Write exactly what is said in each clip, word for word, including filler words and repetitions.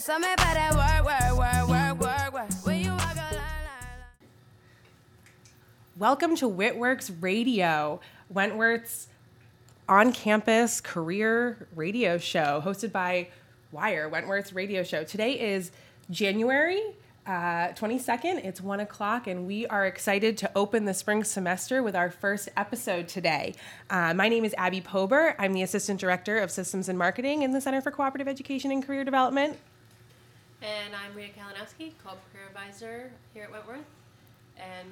So me better work, work, work, work, work, work. When you walk a line, line, line. Welcome to Whitworks Radio, Wentworth's on-campus career radio show hosted by Wire, Wentworth's radio show. Today is January uh, twenty-second. It's one o'clock, and we are excited to open the spring semester with our first episode today. Uh, my name is Abby Pober. I'm the Assistant Director of Systems and Marketing in the Center for Cooperative Education and Career Development. And I'm Rita Kalinowski, Co-Career Advisor here at Wentworth. And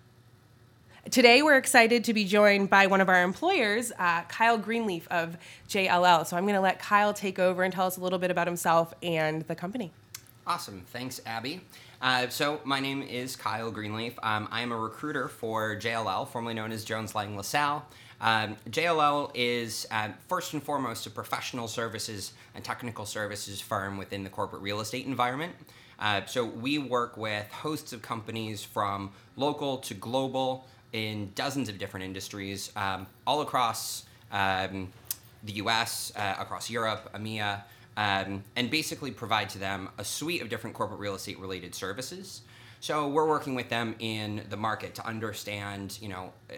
Today, we're excited to be joined by one of our employers, uh, Kyle Greenleaf of J L L. So I'm going to let Kyle take over and tell us a little bit about himself and the company. Awesome. Thanks, Abby. Uh, so my name is Kyle Greenleaf. Um, I am a recruiter for J L L, formerly known as Jones Lang LaSalle. Um, J L L is, uh, first and foremost, a professional services and technical services firm within the corporate real estate environment. Uh, so we work with hosts of companies from local to global in dozens of different industries, um, all across um, the U S, uh, across Europe, EMEA, um, and basically provide to them a suite of different corporate real estate related services. So we're working with them in the market to understand, you know, uh,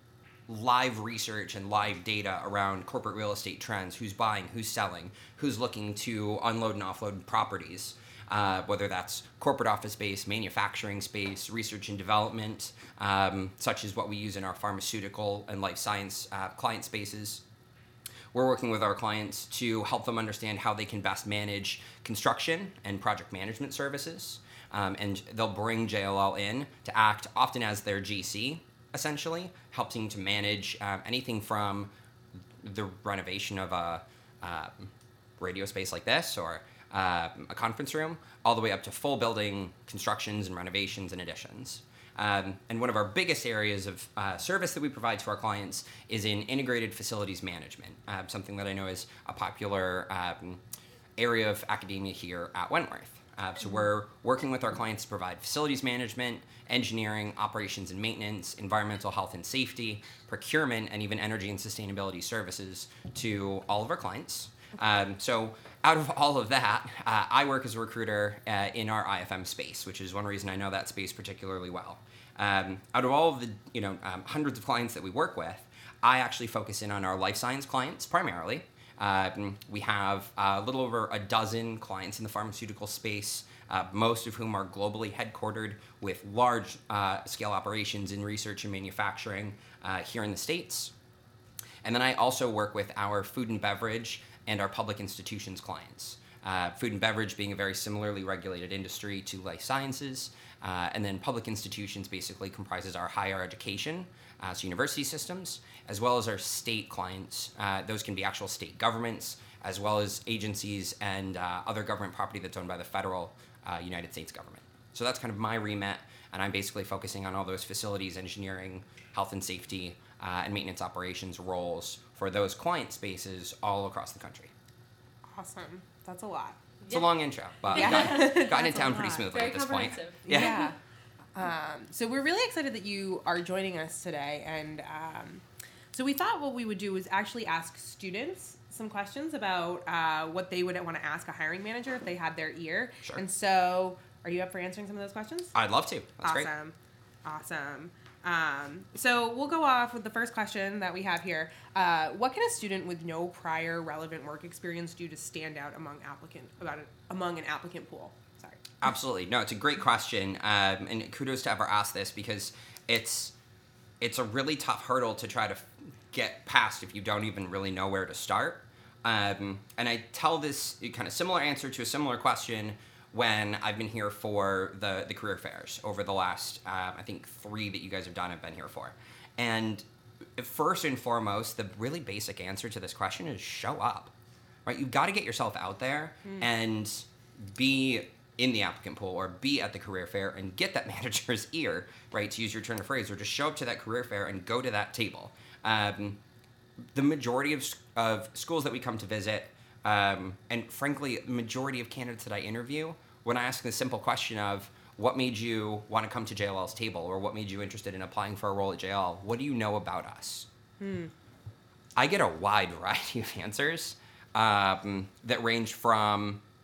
live research and live data around corporate real estate trends, who's buying, who's selling, who's looking to unload and offload properties. Uh, whether that's corporate office space, manufacturing space, research and development, um, such as what we use in our pharmaceutical and life science uh, client spaces. We're working with our clients to help them understand how they can best manage construction and project management services. Um, and they'll bring J L L in to act often as their G C, essentially, helping to manage um, anything from the renovation of a uh, radio space like this or Uh, a conference room, all the way up to full building constructions and renovations and additions. Um, and one of our biggest areas of uh, service that we provide to our clients is in integrated facilities management, uh, something that I know is a popular um, area of academia here at Wentworth. Uh, so we're working with our clients to provide facilities management, engineering, operations and maintenance, environmental health and safety, procurement, and even energy and sustainability services to all of our clients. Um, so out of all of that, uh, I work as a recruiter uh, in our I F M space, which is one reason I know that space particularly well. Um, out of all of the you know um, hundreds of clients that we work with, I actually focus in on our life science clients primarily. Um, we have a little over a dozen clients in the pharmaceutical space, uh, most of whom are globally headquartered with large uh, scale operations in research and manufacturing uh, here in the States. And then I also work with our food and beverage and our public institutions clients. Uh, food and beverage being a very similarly regulated industry to life sciences, uh, and then public institutions basically comprises our higher education, uh, so university systems, as well as our state clients. Uh, those can be actual state governments, as well as agencies and uh, other government property that's owned by the federal uh, United States government. So that's kind of my remit, and I'm basically focusing on all those facilities, engineering, health and safety, uh, and maintenance operations roles for those client spaces all across the country. Awesome. That's a lot. It's yeah. a long intro, but Yeah. we've got, gotten it down pretty lot. smoothly Very at this point. Yeah. yeah. Um, so we're really excited that you are joining us today. And um, so we thought what we would do is actually ask students some questions about uh, what they would want to ask a hiring manager if they had their ear. Sure. And so are you up for answering some of those questions? I'd love to. That's awesome. great. Awesome. Um, so we'll go off with the first question that we have here. Uh, what can a student with no prior relevant work experience do to stand out among applicant about an, among an applicant pool? Sorry. Absolutely. No, it's a great question. Um, and kudos to ever ask this because it's it's a really tough hurdle to try to f- get past if you don't even really know where to start. Um, and I tell this kind of similar answer to a similar question when I've been here for the, the career fairs over the last, um, I think, three that you guys have done I've been here for. And first and foremost, the really basic answer to this question is show up, right? You've got to get yourself out there mm. and be in the applicant pool or be at the career fair and get that manager's ear, right, to use your turn of phrase, or just show up to that career fair and go to that table. Um, the majority of, of schools that we come to visit, um, and frankly, the majority of candidates that I interview, when I ask the simple question of what made you want to come to J L L's table or what made you interested in applying for a role at J L L, what do you know about us? Hmm. I get a wide variety of answers um, that range from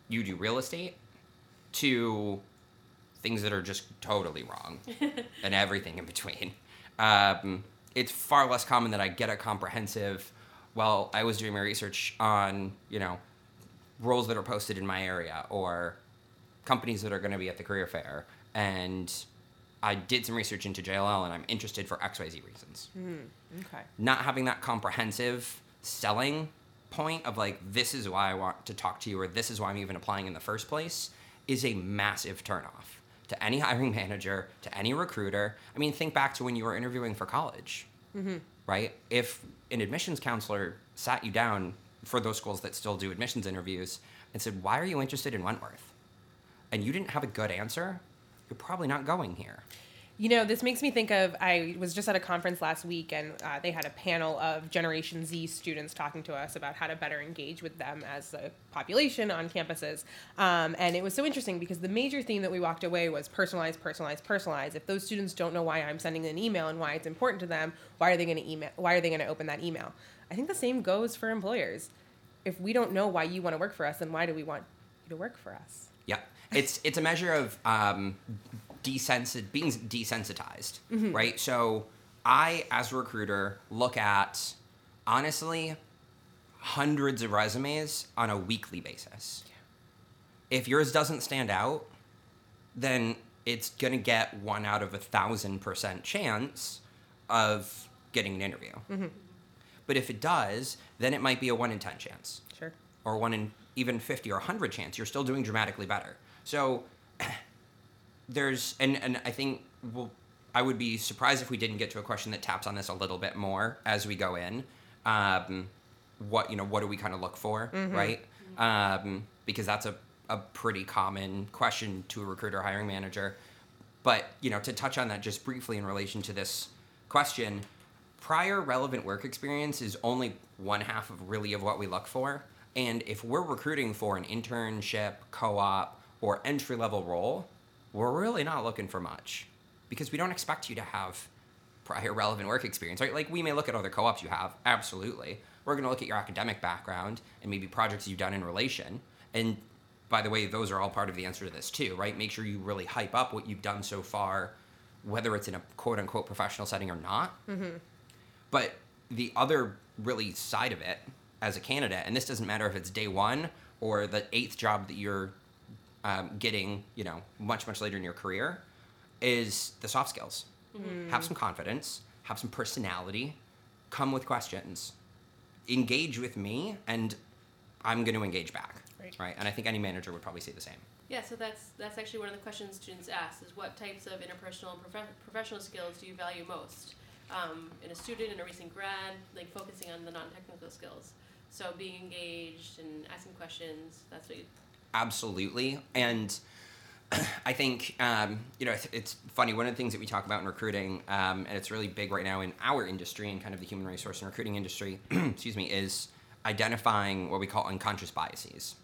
you do real estate to things that are just totally wrong and everything in between. Um, it's far less common that I get a comprehensive, well, I was doing my research on, you know, roles that are posted in my area or companies that are going to be at the career fair. And I did some research into J L L and I'm interested for X Y Z reasons. Mm, okay. Not having that comprehensive selling point of like, this is why I want to talk to you or this is why I'm even applying in the first place is a massive turnoff to any hiring manager, to any recruiter. I mean, think back to when you were interviewing for college, mm-hmm. right? If an admissions counselor sat you down for those schools that still do admissions interviews and said, why are you interested in Wentworth? And you didn't have a good answer, you're probably not going here. You know, this makes me think of, I was just at a conference last week and uh, they had a panel of Generation Z students talking to us about how to better engage with them as a population on campuses. Um, and it was so interesting because the major theme that we walked away was personalize, personalize, personalize. If those students don't know why I'm sending an email and why it's important to them, why are they going to email? Why are they going to open that email? I think the same goes for employers. If we don't know why you want to work for us, then why do we want you to work for us? Yeah, it's it's a measure of um, desensit being desensitized, mm-hmm. right? So I, as a recruiter, look at honestly hundreds of resumes on a weekly basis. Yeah. If yours doesn't stand out, then it's gonna get one out of a thousand percent chance of getting an interview. Mm-hmm. But if it does, then it might be a one in ten chance. Sure. Or one in even fifty or one hundred chance. You're still doing dramatically better. So there's, and, and I think we'll, I would be surprised if we didn't get to a question that taps on this a little bit more as we go in. Um, what, you know, what do we kind of look for, mm-hmm. right? Um, because that's a, a pretty common question to a recruiter hiring manager. But, you know, to touch on that just briefly in relation to this question, prior relevant work experience is only one half of really of what we look for. And if we're recruiting for an internship, co-op, or entry-level role, we're really not looking for much because we don't expect you to have prior relevant work experience, right? Like we may look at other co-ops you have, absolutely. We're gonna look at your academic background and maybe projects you've done in relation. And by the way, those are all part of the answer to this too, right? Make sure you really hype up what you've done so far, whether it's in a quote-unquote professional setting or not. Mm-hmm. But the other really side of it as a candidate, and this doesn't matter if it's day one or the eighth job that you're um, getting, you know, much, much later in your career, is the soft skills. Mm-hmm. Have some confidence, have some personality, come with questions, engage with me, and I'm going to engage back, right. right? And I think any manager would probably say the same. Yeah, so that's that's actually one of the questions students ask is what types of interpersonal and prof- professional skills do you value most? Um, in a student, in a recent grad, like focusing on the non-technical skills. So being engaged and asking questions, that's what you... Absolutely. And I think, um, you know, it's, it's funny, one of the things that we talk about in recruiting, um, and it's really big right now in our industry and kind of the human resource and recruiting industry, excuse me, is identifying what we call unconscious biases.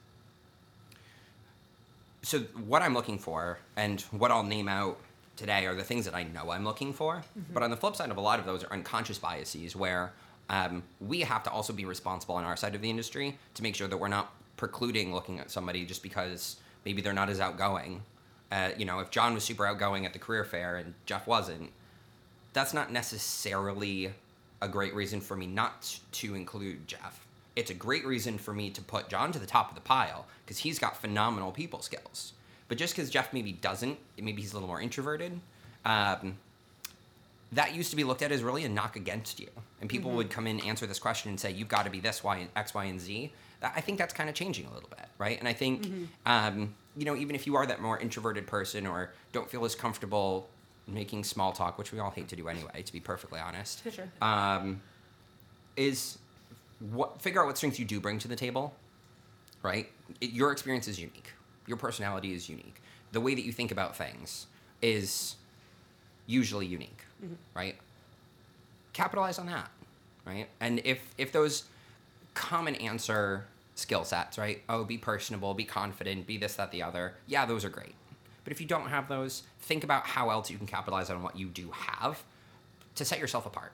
So what I'm looking for and what I'll name out today are the things that I know I'm looking for. Mm-hmm. But on the flip side of a lot of those are unconscious biases where um, we have to also be responsible on our side of the industry to make sure that we're not precluding looking at somebody just because maybe they're not as outgoing. Uh, you know, if John was super outgoing at the career fair and Jeff wasn't, that's not necessarily a great reason for me not to include Jeff. It's a great reason for me to put John to the top of the pile because he's got phenomenal people skills. But just because Jeff maybe doesn't, maybe he's a little more introverted, um, that used to be looked at as really a knock against you. And people mm-hmm. would come in, answer this question and say, you've got to be this, Y, X, Y, and Z. I think that's kind of changing a little bit, right? And I think, mm-hmm. um, you know, even if you are that more introverted person or don't feel as comfortable making small talk, which we all hate to do anyway, to be perfectly honest, sure. um, is what figure out what strengths you do bring to the table, right? It, your experience is unique. Your personality is unique. The way that you think about things is usually unique, mm-hmm. right? Capitalize on that, right? And if if those common answer skill sets, right? Oh, be personable, be confident, be this, that, the other. Yeah, those are great. But if you don't have those, think about how else you can capitalize on what you do have to set yourself apart.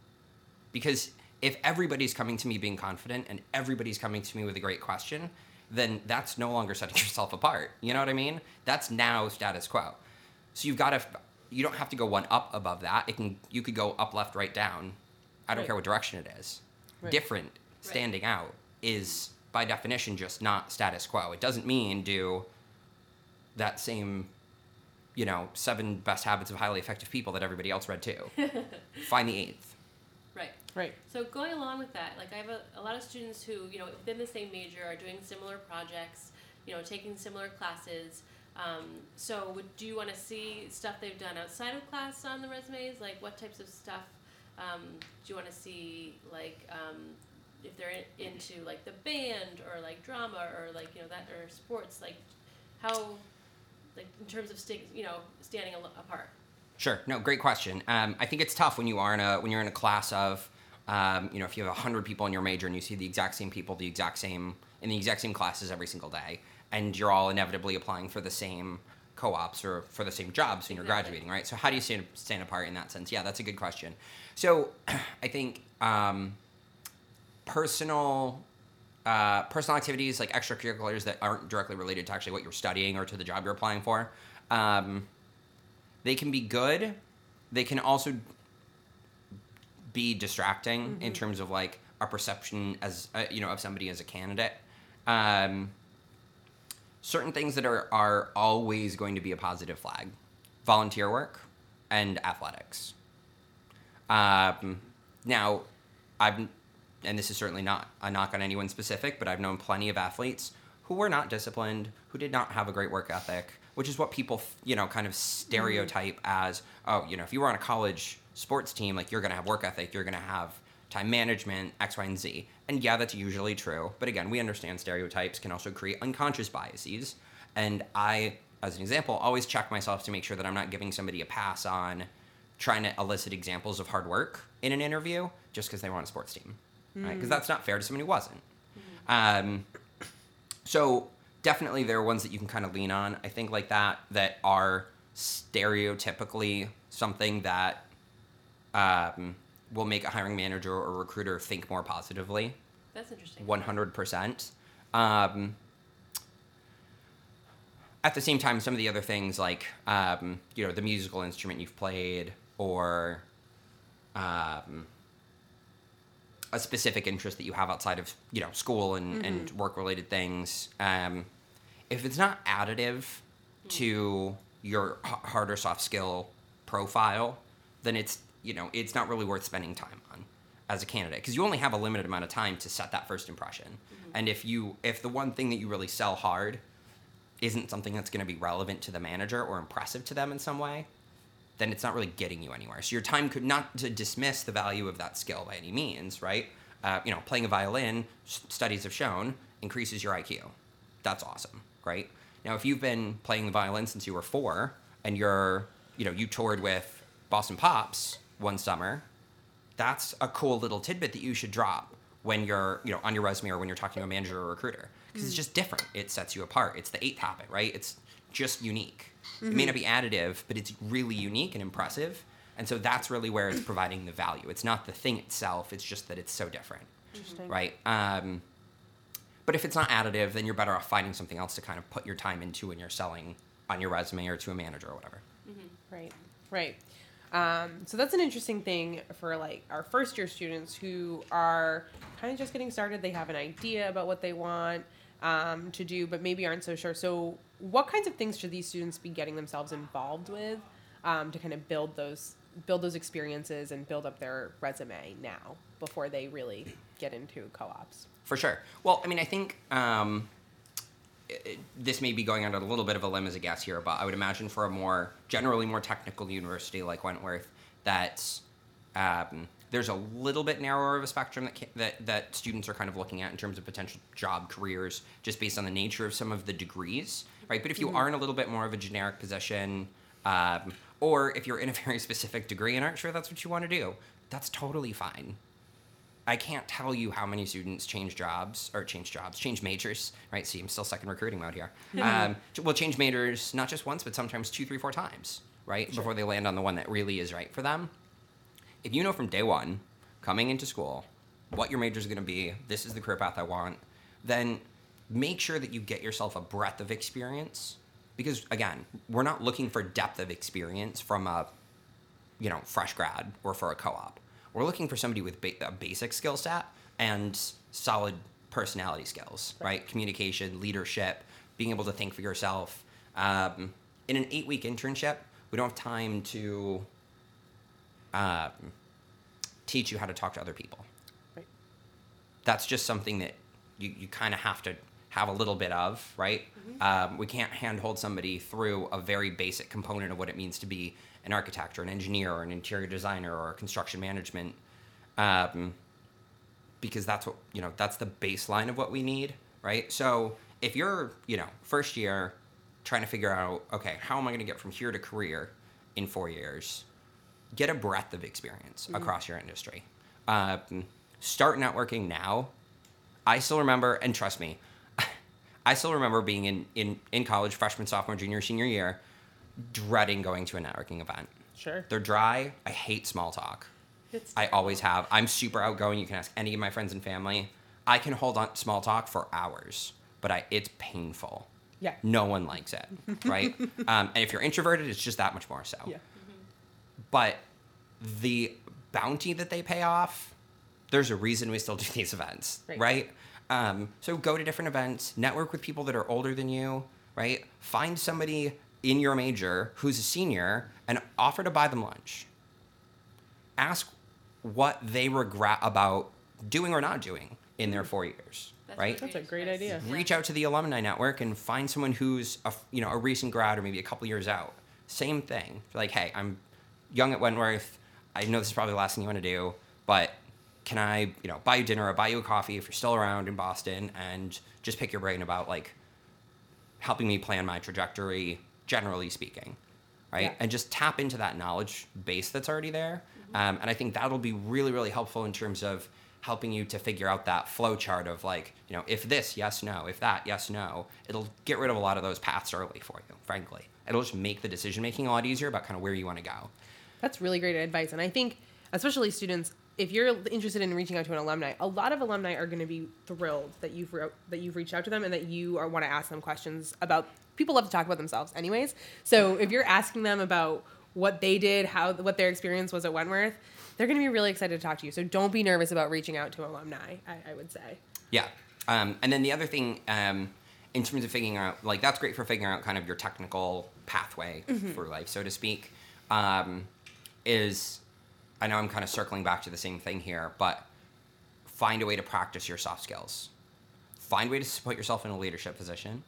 Because if everybody's coming to me being confident and everybody's coming to me with a great question, then that's no longer setting yourself apart. You know what I mean? That's now status quo. So you've got to, you don't have to go one up above that. It can, you could go up, left, right, down. I don't Right. care what direction it is. Right. Different, standing out, is by definition just not status quo. It doesn't mean do that same, you know, seven best habits of highly effective people that everybody else read too. Find the eighth. Right. Right. So going along with that, like I have a, a lot of students who, you know, within the same major are doing similar projects, you know, taking similar classes. Um, so would, do you want to see stuff they've done outside of class on the resumes? Like what types of stuff um, do you want to see, like um, if they're in, into like the band or like drama or like, you know, that or sports, like how, like in terms of sti- you know, standing al- apart? Sure. No, great question. Um, I think it's tough when you are in a when you're in a class of, um, you know, if you have a hundred people in your major and you see the exact same people, the exact same in the exact same classes every single day, and you're all inevitably applying for the same co-ops or for the same jobs when you're Exactly. graduating, right? So how do you stand stand apart in that sense? Yeah, that's a good question. So I think um, personal. Uh, personal activities like extracurriculars that aren't directly related to actually what you're studying or to the job you're applying for, um, they can be good. They can also be distracting mm-hmm. in terms of like our perception as uh, you know of somebody as a candidate. Um, certain things that are are always going to be a positive flag: volunteer work and athletics. Um, now, I've. And this is certainly not a knock on anyone specific, but I've known plenty of athletes who were not disciplined, who did not have a great work ethic, which is what people, you know, kind of stereotype mm-hmm. as, oh, you know, if you were on a college sports team, like you're going to have work ethic, you're going to have time management, X, Y, and Z. And yeah, that's usually true. But again, we understand stereotypes can also create unconscious biases. And I, as an example, always check myself to make sure that I'm not giving somebody a pass on trying to elicit examples of hard work in an interview just because they were on a sports team. Right? Because that's not fair to someone who wasn't. Mm-hmm. Um, so definitely there are ones that you can kind of lean on, I think, like that, that are stereotypically something that um, will make a hiring manager or recruiter think more positively. That's interesting. one hundred percent. Um, at the same time, some of the other things like, um, you know, the musical instrument you've played or... Um, a specific interest that you have outside of, you know, school and, mm-hmm. and work-related things. Um, if it's not additive mm-hmm. to your h- hard or soft skill profile, then it's, you know, it's not really worth spending time on as a candidate because you only have a limited amount of time to set that first impression. Mm-hmm. And if you, if the one thing that you really sell hard isn't something that's going to be relevant to the manager or impressive to them in some way, then it's not really getting you anywhere. So your time could not to dismiss the value of that skill by any means, right? Uh, you know, playing a violin, s- studies have shown, increases your I Q. That's awesome, right? Now, if you've been playing the violin since you were four and you're, you know, you toured with Boston Pops one summer, that's a cool little tidbit that you should drop when you're, you know, on your resume or when you're talking to a manager or a recruiter. Because mm. it's just different. It sets you apart. It's the eighth habit, right? It's just unique. Mm-hmm. It may not be additive, but it's really unique and impressive. And so that's really where it's providing the value. It's not the thing itself. It's just that it's so different. Interesting. Right? Um, but if it's not additive, then you're better off finding something else to kind of put your time into when you're selling on your resume or to a manager or whatever. Mm-hmm. Right. Right. Um, so that's an interesting thing for like our first year students who are kind of just getting started. They have an idea about what they want um, to do, but maybe aren't so sure. So what kinds of things should these students be getting themselves involved with um, to kind of build those build those experiences and build up their resume now before they really get into co-ops? For sure. Well, I mean, I think um, it, this may be going on a little bit of a limb as a guess here, but I would imagine for a more generally more technical university like Wentworth, that um, there's a little bit narrower of a spectrum that, that that students are kind of looking at in terms of potential job careers, just based on the nature of some of the degrees, right? But if you mm-hmm. are in a little bit more of a generic position, um, or if you're in a very specific degree and aren't sure that's what you want to do, that's totally fine. I can't tell you how many students change jobs, or change jobs, change majors, right? See, I'm still stuck in recruiting mode here. um, will change majors not just once, but sometimes two, three, four times, right? Sure. Before they land on the one that really is right for them. If you know from day one, coming into school, what your major is going to be, this is the career path I want, then make sure that you get yourself a breadth of experience, because again, we're not looking for depth of experience from a, you know, fresh grad or for a co-op. We're looking for somebody with ba- a basic skill set and solid personality skills, right? right? Communication, leadership, being able to think for yourself. Um, in an eight-week internship, we don't have time to um, teach you how to talk to other people. Right. That's just something that you, you kind of have to have a little bit of, right? Mm-hmm. Um, we can't handhold somebody through a very basic component of what it means to be an architect or an engineer or an interior designer or construction management, um, because that's what, you know, that's the baseline of what we need, right? So if you're, you know, first year trying to figure out, okay, how am I going to get from here to career in four years? Get a breadth of experience mm-hmm. across your industry. Um, start networking now. I still remember, and trust me, I still remember being in, in, in college, freshman, sophomore, junior, senior year, dreading going to a networking event. Sure. They're dry. I hate small talk. It's I always have. I'm super outgoing. You can ask any of my friends and family. I can hold on small talk for hours, but I it's painful. Yeah. No one likes it, right? um, and if you're introverted, it's just that much more so. Yeah. Mm-hmm. But the bounty that they pay off, there's a reason we still do these events, right? right? Um, so go to different events, network with people that are older than you, right? Find somebody in your major who's a senior and offer to buy them lunch. Ask what they regret about doing or not doing in their four years, That's right? That's a great idea. Reach out to the alumni network and find someone who's a, you know, a recent grad or maybe a couple years out. Same thing. Like, hey, I'm young at Wentworth. I know this is probably the last thing you want to do, but can I, you know, buy you dinner or buy you a coffee if you're still around in Boston and just pick your brain about like helping me plan my trajectory, generally speaking, right? Yeah. And just tap into that knowledge base that's already there. Mm-hmm. Um, and I think that'll be really, really helpful in terms of helping you to figure out that flow chart of like, you know, if this, yes, no, if that, yes, no. It'll get rid of a lot of those paths early for you, frankly. It'll just make the decision-making a lot easier about kind of where you want to go. That's really great advice. And I think, especially students, if you're interested in reaching out to an alumni, a lot of alumni are going to be thrilled that you've wrote, that you've reached out to them and that you are, want to ask them questions about. People love to talk about themselves, anyways. So if you're asking them about what they did, how what their experience was at Wentworth, they're going to be really excited to talk to you. So don't be nervous about reaching out to alumni. I, I would say. Yeah, um, and then the other thing, um, in terms of figuring out, like that's great for figuring out kind of your technical pathway mm-hmm. through life, so to speak. Um, is I know I'm kind of circling back to the same thing here, but find a way to practice your soft skills. Find a way to put yourself in a leadership position.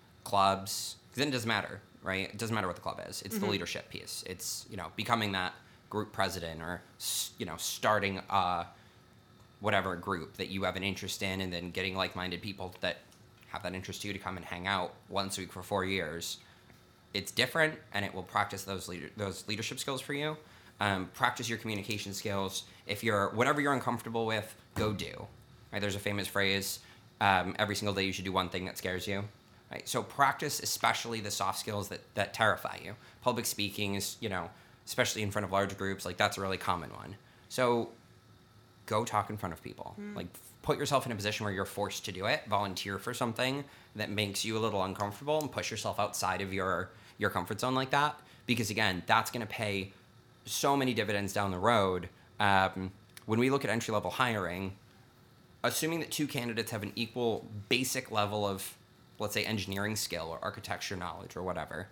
Clubs, because then it doesn't matter, right? It doesn't matter what the club is. It's mm-hmm. the leadership piece. It's, you know, becoming that group president or, you know, starting uh, whatever group that you have an interest in and then getting like-minded people that have that interest too to come and hang out once a week for four years. It's different, and it will practice those leader, those leadership skills for you. Um, practice your communication skills. If you're, whatever you're uncomfortable with, go do. Right? There's a famous phrase, um, every single day you should do one thing that scares you. Right? So practice especially the soft skills that, that terrify you. Public speaking is, you know, especially in front of large groups, like that's a really common one. So go talk in front of people. Mm. Like put yourself in a position where you're forced to do it. Volunteer for something that makes you a little uncomfortable and push yourself outside of your, your comfort zone like that. Because again, that's going to pay so many dividends down the road. Um, when we look at entry-level hiring, assuming that two candidates have an equal basic level of, let's say, engineering skill or architecture knowledge or whatever,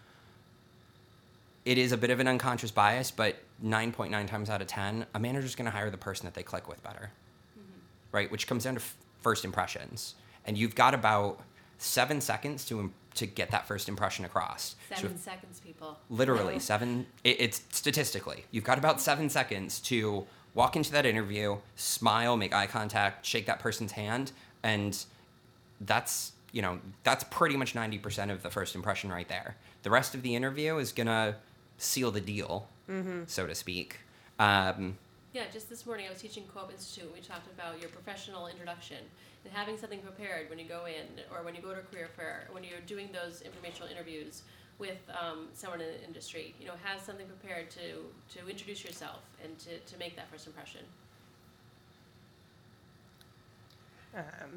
it is a bit of an unconscious bias, but nine point nine times out of ten, a manager's going to hire the person that they click with better, mm-hmm. right? Which comes down to f- first impressions. And you've got about seven seconds to im- to get that first impression across. Seven so seconds, people. Literally seven. It, it's statistically, you've got about seven seconds to walk into that interview, smile, make eye contact, shake that person's hand, and that's, you know, that's pretty much ninety percent of the first impression right there. The rest of the interview is gonna seal the deal, mm-hmm. so to speak. Um, Yeah, just this morning I was teaching Co-op Institute and we talked about your professional introduction and having something prepared when you go in or when you go to a career fair, when you're doing those informational interviews with um, someone in the industry. You know, have something prepared to, to introduce yourself and to, to make that first impression. Um,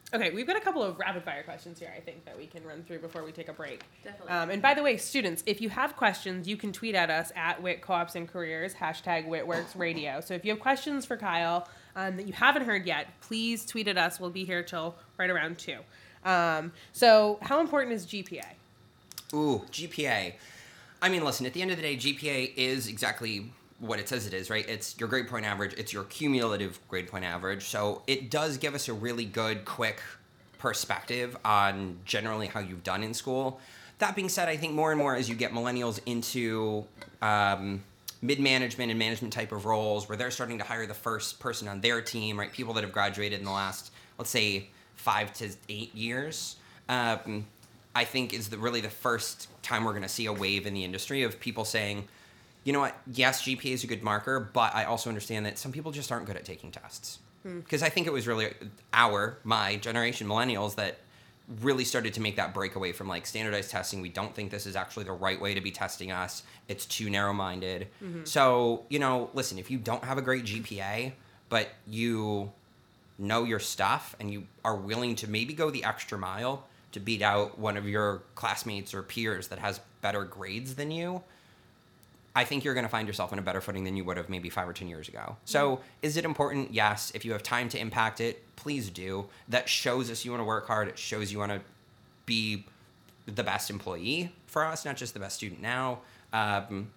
Okay, we've got a couple of rapid fire questions here, I think, that we can run through before we take a break. Definitely. Um, and by the way, students, if you have questions, you can tweet at us at Wit Co-ops and Careers, hashtag WitWorks Radio. So if you have questions for Kyle um, that you haven't heard yet, please tweet at us. We'll be here till right around two. Um, so how important is G P A? Ooh, G P A. I mean, listen, at the end of the day, G P A is exactly what it says it is, right? It's your grade point average. It's your cumulative grade point average. So it does give us a really good, quick perspective on generally how you've done in school. That being said, I think more and more as you get millennials into um, mid-management and management type of roles where they're starting to hire the first person on their team, right? People that have graduated in the last, let's say, five to eight years, um, I think is the, really the first time we're going to see a wave in the industry of people saying, you know what, yes, G P A is a good marker, but I also understand that some people just aren't good at taking tests. Because I think it was really our, my generation, millennials, that really started to make that breakaway from like standardized testing. We don't think this is actually the right way to be testing us. It's too narrow-minded. Mm-hmm. So, you know, listen, if you don't have a great G P A, but you know your stuff and you are willing to maybe go the extra mile to beat out one of your classmates or peers that has better grades than you, I think you're going to find yourself in a better footing than you would have maybe five or ten years ago. So is it important? Yes. If you have time to impact it, please do. That shows us you want to work hard. It shows you want to be the best employee for us, not just the best student now. Um,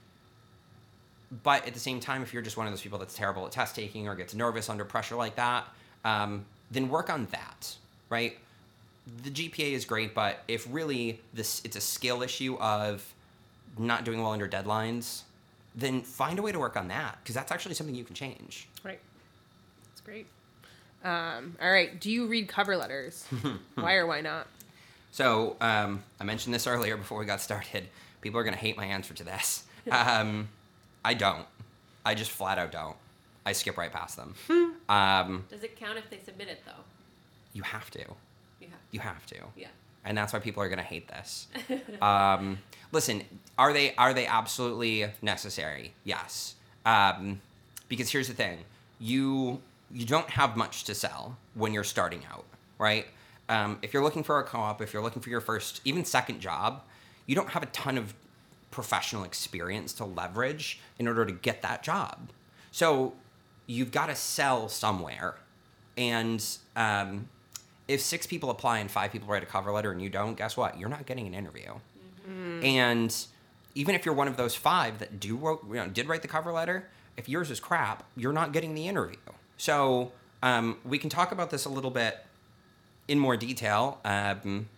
but at the same time, if you're just one of those people that's terrible at test taking or gets nervous under pressure like that, um, then work on that, right? The G P A is great, but if really this it's a skill issue of not doing well under deadlines, then find a way to work on that, because that's actually something you can change. Right. That's great. Um, all right. Do you read cover letters? Why or why not? So um, I mentioned this earlier before we got started. People are going to hate my answer to this. Um, I don't. I just flat out don't. I skip right past them. um, Does it count if they submit it, though? you have to. You have. You have to. Yeah. And that's why people are going to hate this. um, listen, are they are they absolutely necessary? Yes. Um, because here's the thing. You you don't have much to sell when you're starting out, right? Um, if you're looking for a co-op, if you're looking for your first, even second job, you don't have a ton of professional experience to leverage in order to get that job. So you've got to sell somewhere. And um, if six people apply and five people write a cover letter and you don't, guess what? You're not getting an interview. Mm-hmm. And even if you're one of those five that do wrote, you know, did write the cover letter, if yours is crap, you're not getting the interview. So um, we can talk about this a little bit in more detail. Um,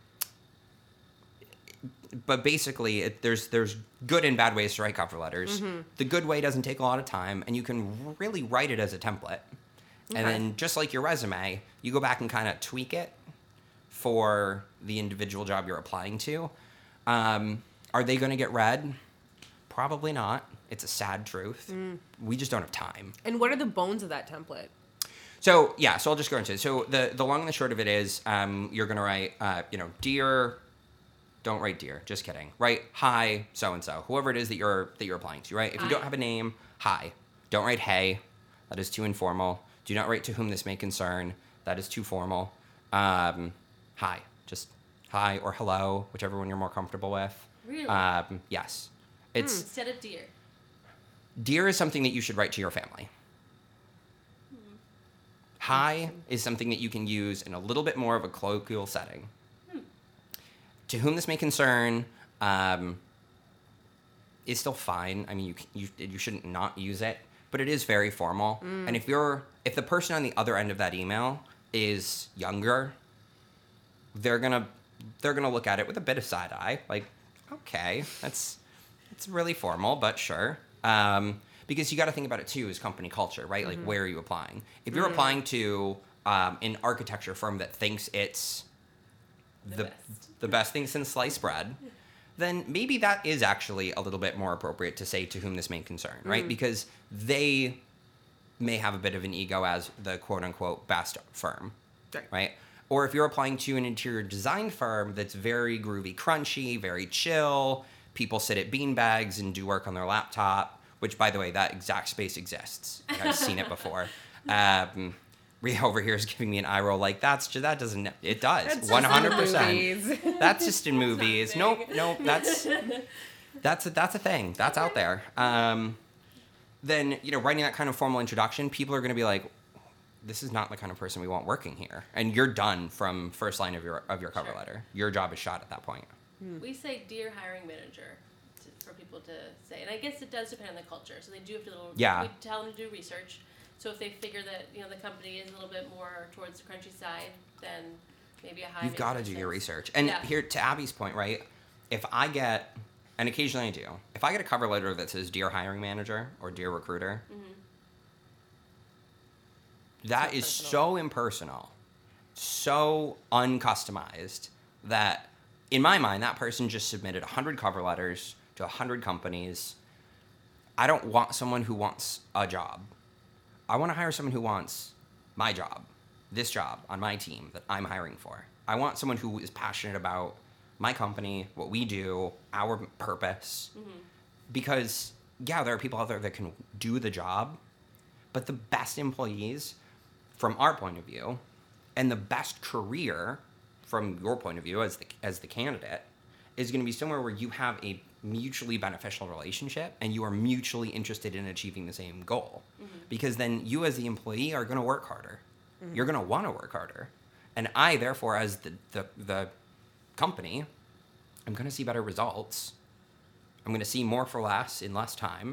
but basically, it, there's there's good and bad ways to write cover letters. Mm-hmm. The good way doesn't take a lot of time, and you can really write it as a template. Okay. And then just like your resume, you go back and kind of tweak it for the individual job you're applying to. Um, are they going to get read? Probably not. It's a sad truth. Mm. We just don't have time. And what are the bones of that template? So, yeah, so I'll just go into it. So the, the long and the short of it is um, you're going to write, uh, you know, dear, don't write dear, just kidding. Write hi, so-and-so, whoever it is that you're that you're applying to, right? If you Hi. don't have a name, hi. Don't write hey. That is too informal. Do not write to whom this may concern. That is too formal. Um, hi. Just hi or hello, whichever one you're more comfortable with. Really? Um, yes. It's Hmm, instead of dear. dear is something that you should write to your family. Hmm. Hi is something that you can use in a little bit more of a colloquial setting. Hmm. To whom this may concern um, is still fine. I mean, you you you shouldn't not use it, but it is very formal. Mm. And if you're if the person on the other end of that email is younger, they're gonna they're gonna look at it with a bit of side eye, like, okay, that's it's really formal, but sure. Um, because you got to think about it too as company culture, right? Mm-hmm. Like, where are you applying? If you're mm. applying to um, an architecture firm that thinks it's the the best, the best thing since sliced bread, then maybe that is actually a little bit more appropriate to say to whom this may concern, right? Mm. Because they may have a bit of an ego as the quote unquote best firm, right? right? Or if you're applying to an interior design firm that's very groovy, crunchy, very chill, people sit at beanbags and do work on their laptop, which, by the way, that exact space exists. I've seen it before. Um, Rhea over here is giving me an eye roll like that's just, that doesn't it does That's just one hundred in percent. movies. That's just in movies. big. Nope, nope. That's that's a, that's a thing. That's out there. Um, then you know, writing that kind of formal introduction, people are going to be like, "This is not the kind of person we want working here," and you're done from first line of your of your cover Sure. letter. Your job is shot at that point. We say dear hiring manager to, for people to say, and I guess it does depend on the culture. So they do have to little. Yeah. We tell them to do research. So if they figure that you know the company is a little bit more towards the crunchy side, then maybe a high. You've got to do your research. And Yeah. here, to Abby's point, right? If I get, and occasionally I do, if I get a cover letter that says "Dear Hiring Manager" or "Dear Recruiter," Mm-hmm. that So is personal. so impersonal, so uncustomized that, in my mind, that person just submitted one hundred cover letters to one hundred companies. I don't want someone who wants a job. I want to hire someone who wants my job, this job on my team that I'm hiring for. I want someone who is passionate about my company, what we do, our purpose. Mm-hmm. Because, yeah, there are people out there that can do the job, but the best employees, from our point of view, and the best career, from your point of view as the, as the candidate, is going to be somewhere where you have a mutually beneficial relationship and you are mutually interested in achieving the same goal. Mm-hmm. Because then you as the employee are going to work harder. You're going to want to work harder. And I, therefore, as the, the, the company, I'm going to see better results. I'm going to see more for less in less time.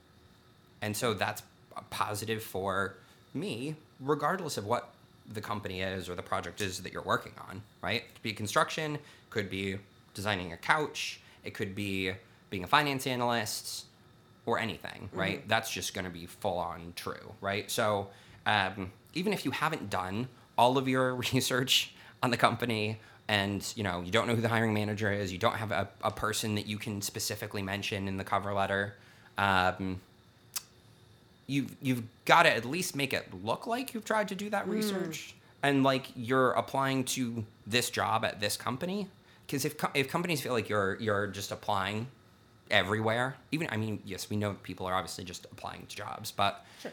And so that's a positive for me, regardless of what the company is or the project is that you're working on, right? It could be construction, could be designing a couch, it could be being a finance analyst, or anything, right? Mm-hmm. That's just going to be full on true, right? So um, even if you haven't done all of your research on the company and you know you don't know who the hiring manager is, you don't have a, a person that you can specifically mention in the cover letter, um, you've, you've got to at least make it look like you've tried to do that research and like you're applying to this job at this company. Because if, co- if companies feel like you're you're just applying everywhere, even, I mean, yes, we know people are obviously just applying to jobs, but Sure.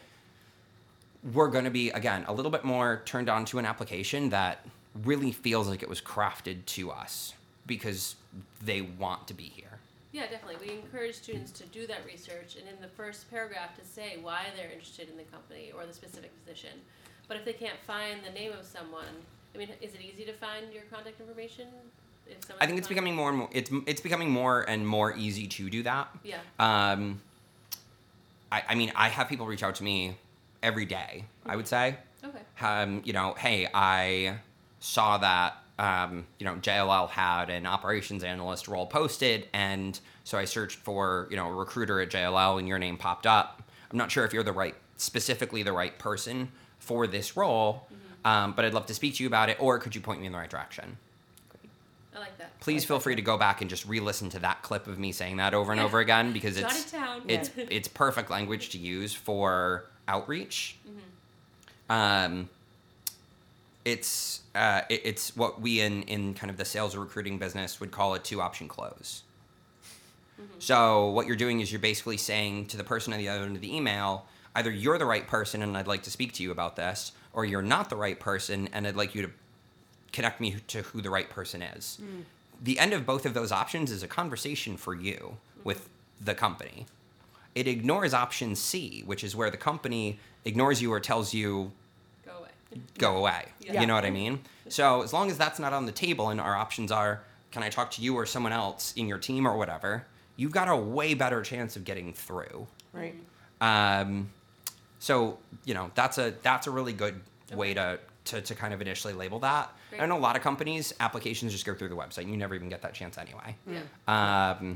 we're going to be, again, a little bit more turned on to an application that really feels like it was crafted to us because they want to be here. Yeah, definitely. We encourage students to do that research and in the first paragraph to say why they're interested in the company or the specific position. But if they can't find the name of someone, I mean, is it easy to find your contact information? If someone I think it's can becoming more and more, it's, it's becoming more and more easy to do that. Yeah. Um, I, I mean, I have people reach out to me every day, I would say. Okay. Um, you know, hey, I saw that, um, you know, J L L had an operations analyst role posted, and so I searched for, you know, a recruiter at J L L, and your name popped up. I'm not sure if you're the right, specifically the right person for this role, Mm-hmm. um, but I'd love to speak to you about it, or could you point me in the right direction? I like that. Please feel free to go back and just re-listen to that clip of me saying that over and Yeah. over again, because Jot it's it down. it's Yeah. it's perfect language to use for outreach. Mm-hmm. Um, it's uh, it, it's what we in in kind of the sales or recruiting business would call a two-option close. Mm-hmm. So what you're doing is you're basically saying to the person on the other end of the email, either you're the right person and I'd like to speak to you about this, or you're not the right person and I'd like you to connect me to who the right person is. Mm. The end of both of those options is a conversation for you with the company. It ignores option C, which is where the company ignores you or tells you, Go away. go away. Yeah. You know what I mean? So as long as that's not on the table and our options are, can I talk to you or someone else in your team or whatever, you've got a way better chance of getting through. Right. Um, so, you know, that's a that's a really good way Okay. to, to, to kind of initially label that. Great. I know a lot of companies, applications just go through the website and you never even get that chance anyway. Yeah. Um,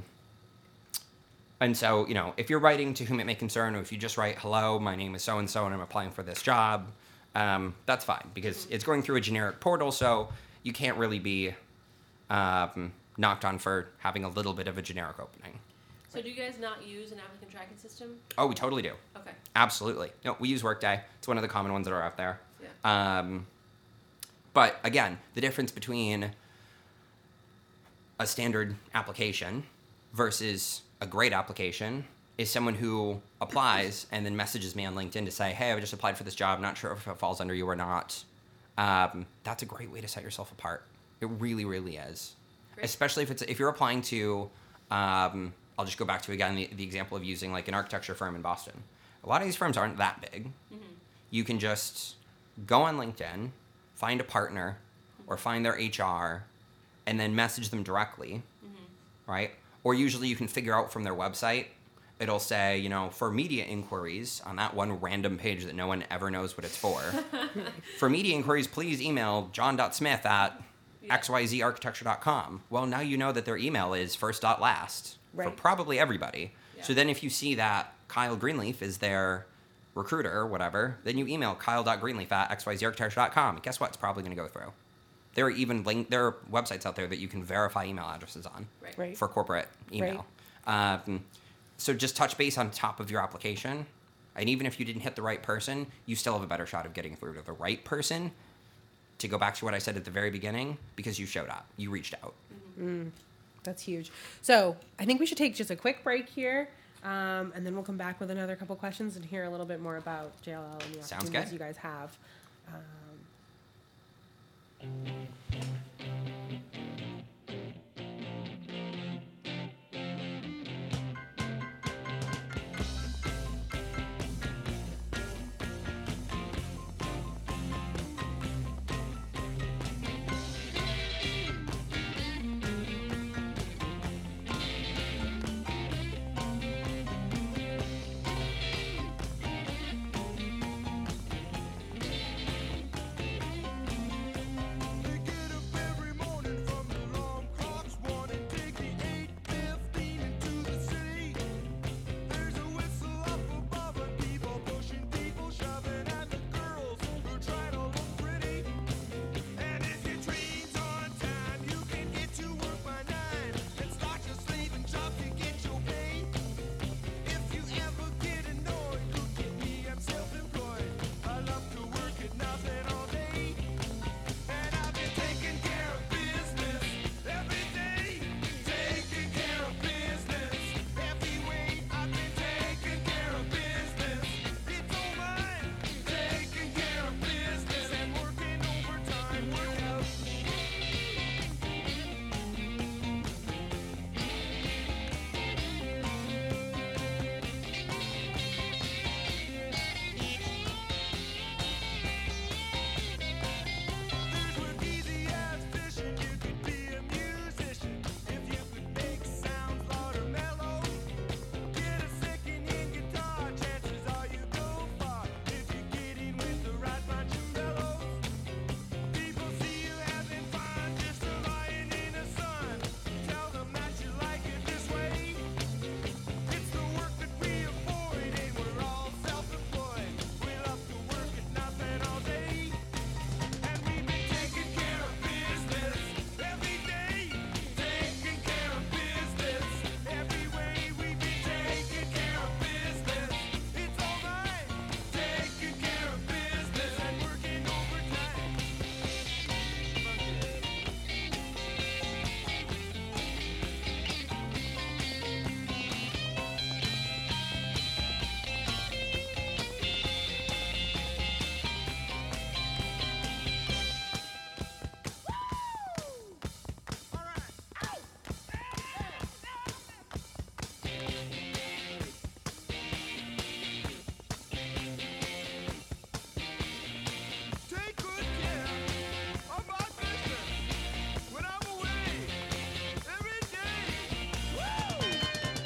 and so, you know, if you're writing to whom it may concern, or if you just write, hello, my name is so-and-so and I'm applying for this job, um, that's fine because Mm-hmm. it's going through a generic portal, so you can't really be um, knocked on for having a little bit of a generic opening. So do you guys not use an applicant tracking system? Oh, we totally do. Okay. Absolutely. No, we use Workday. It's one of the common ones that are out there. Yeah. Um, but again, the difference between a standard application versus a great application is someone who applies and then messages me on LinkedIn to say, hey, I just applied for this job. Not sure if it falls under you or not. Um, that's a great way to set yourself apart. It really, really is. Great. Especially if it's if you're applying to, um, I'll just go back to, again, the, the example of using like an architecture firm in Boston. A lot of these firms aren't that big. Mm-hmm. You can just go on LinkedIn, find a partner, or find their H R, and then message them directly, mm-hmm. right? Or usually you can figure out from their website, it'll say, you know, for media inquiries on that one random page that no one ever knows what it's for. For media inquiries, please email john.smith at Yeah. x y z architecture dot com. Well, now you know that their email is first dot last for Right. probably everybody. Yeah. So then if you see that Kyle Greenleaf is their recruiter or whatever, then you email kyle.greenleaf at x y z architecture dot com. And guess what? It's probably going to go through. There are even link, there are websites out there that you can verify email addresses on Right. Right. for corporate email. Um, so just touch base on top of your application. And even if you didn't hit the right person, you still have a better shot of getting through to the right person. To go back to what I said at the very beginning, because you showed up, you reached out. That's huge. So I think we should take just a quick break here, um, and then we'll come back with another couple questions and hear a little bit more about J L L and the Sounds opportunities good. you guys have. Um, They get up every morning from the long clocks, wanting to take the eight fifteen into the city. There's a whistle up above and people pushing, people shoving, and the girls who try to look pretty. And if your train's on time, you can get to work by nine and start your slaving job to get your pay. If you ever get annoyed, look at me, I'm self-employed. I love to work at nothing all day. And I've been taking care of business every day, taking care of business every way. I've been taking care of business. It's all mine, taking care of business and working overtime. Work out. There's work easy as fishing. You could be a musician if you could make sounds loud or mellow. Get a second-hand guitar, chances are you go far if you get in with the right bunch of fellows. People see you having fun, just a lying in the sun. Tell them that you like it this way. It's the work that we avoid, and we're all self-employed. We love to work at nothing all day. And we've been taking care of business every day, taking care of business every way. We've been taking care of business. It's all right, taking care of business and working overtime. All right. Take good care of my business when I'm away every day.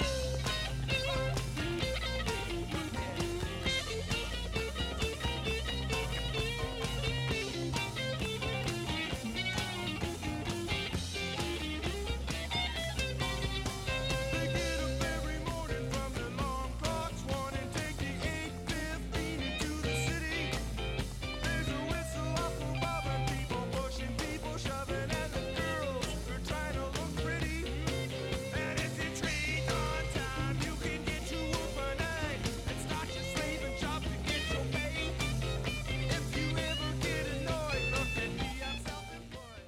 They get up every morning from their long clocks, wanting to take the eight fifteen into the city. There's a whistle up above and people pushing, people shoving, and the girls are trying to look pretty. And if your train's on time, you can get to work by nine and start your slaving job to get your pay. If you ever get annoyed, look at me, I'm self-employed.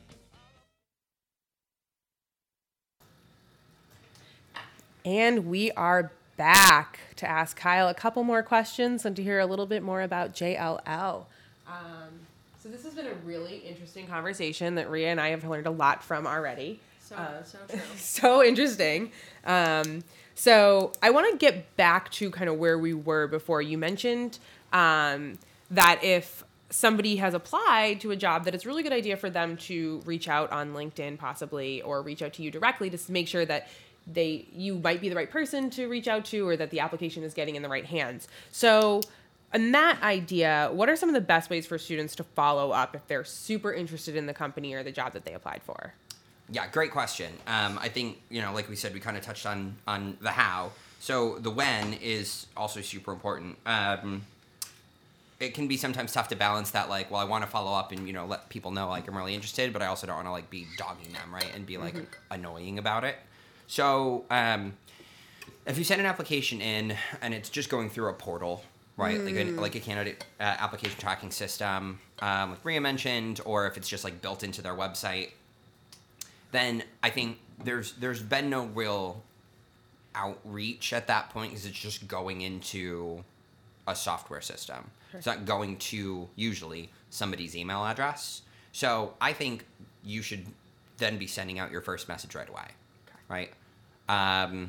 And we are back to ask Kyle a couple more questions and to hear a little bit more about J L L. Um, so this has been a really interesting conversation that Rhea and I have learned a lot from already. So, Uh, so true. So interesting. Um, so I want to get back to kind of where we were before. You mentioned um, that if somebody has applied to a job, that it's a really good idea for them to reach out on LinkedIn possibly, or reach out to you directly to make sure that they you might be the right person to reach out to, or that the application is getting in the right hands. So in that idea, what are some of the best ways for students to follow up if they're super interested in the company or the job that they applied for? Yeah, great question. Um, I think, you know, like we said, we kind of touched on on the how. So the when is also super important. Um, it can be sometimes tough to balance that, like, well, I want to follow up and, you know, let people know, like, I'm really interested, but I also don't want to, like, be dogging them, right, and be, like, annoying about it. So um, if you send an application in and it's just going through a portal, right, like, a, like a candidate uh, application tracking system, um, like Rhea mentioned, or if it's just, like, built into their website, then I think there's there's been no real outreach at that point because it's just going into a software system. Sure. It's not going to usually somebody's email address. So I think you should then be sending out your first message right away, okay. right? Um,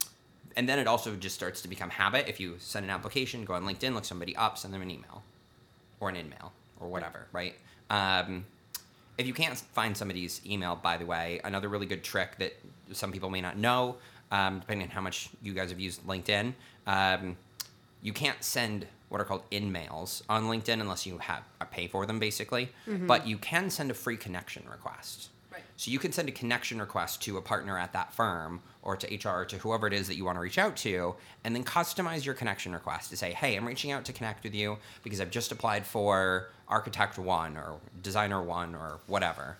and then it also just starts to become habit. If you send an application, go on LinkedIn, look somebody up, send them an email or an in-mail or whatever, right? Um, If you can't find somebody's email, by the way, another really good trick that some people may not know, um, depending on how much you guys have used LinkedIn, um, you can't send what are called in-mails on LinkedIn unless you have a pay for them, basically. Mm-hmm. But you can send a free connection request. Right. So you can send a connection request to a partner at that firm or to H R or to whoever it is that you want to reach out to, and then customize your connection request to say, hey, I'm reaching out to connect with you because I've just applied for Architect One or Designer One or whatever.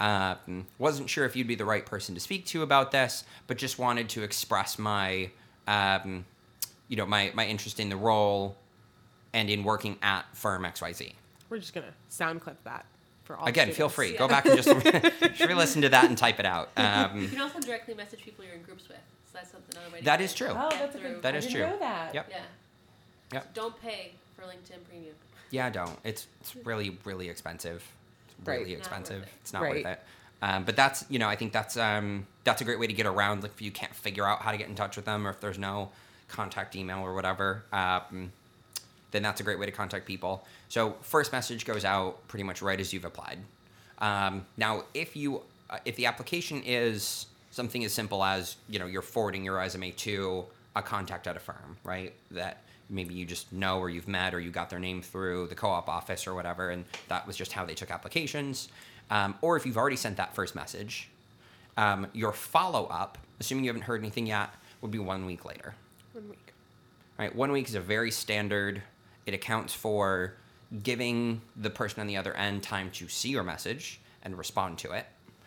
Um, wasn't sure if you'd be the right person to speak to about this, but just wanted to express my, um, you know, my, my interest in the role and in working at firm X Y Z. We're just gonna sound clip that for all. Again, students. feel free. Yeah. Go back and just, just re-listen to that and type it out. Um, You can also directly message people you're in groups with. So that's something another way to That get is true. Oh, get that's a through. good. That I is didn't true. know that. Yep. Yeah. Yep. Don't pay for LinkedIn Premium. Yeah, don't. It's it's really really expensive. It's really Right. Not expensive. worth it. It's not Right. worth it. Um, but that's you know I think that's um, that's a great way to get around. Like if you can't figure out how to get in touch with them, or if there's no contact email or whatever, um, then that's a great way to contact people. So first message goes out pretty much right as you've applied. Um, now, if you uh, if the application is something as simple as you know you're forwarding your resume to a contact at a firm, right? That maybe you just know or you've met or you got their name through the co-op office or whatever, and that was just how they took applications. Um, or if you've already sent that first message, um, your follow-up, assuming you haven't heard anything yet, would be one week later. One week. Right, one week is a very standard. It accounts for giving the person on the other end time to see your message and respond to it.